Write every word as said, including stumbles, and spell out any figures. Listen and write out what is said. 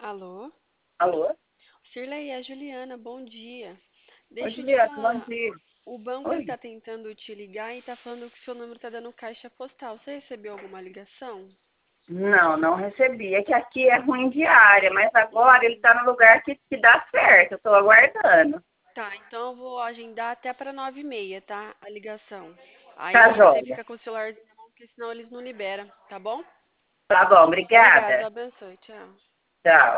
Alô? Alô? Cirlei, é a Juliana, bom dia. Oi, Deixa eu te Juliana, bom falar, dia. o banco ele Oi. tá tentando te ligar e tá falando que seu número tá dando caixa postal. Você recebeu alguma ligação? Não, não recebi. É que aqui é ruim de área, mas agora ele Hum, está no lugar que, que dá certo. Eu estou aguardando. tá, então eu vou agendar até para nove e meia, tá? A ligação. Tá Aí você joia. fica com o celularzinho na mão, porque senão eles não liberam, tá bom? Tá bom, Obrigada, Deus obrigada. abençoe, tchau. Tchau.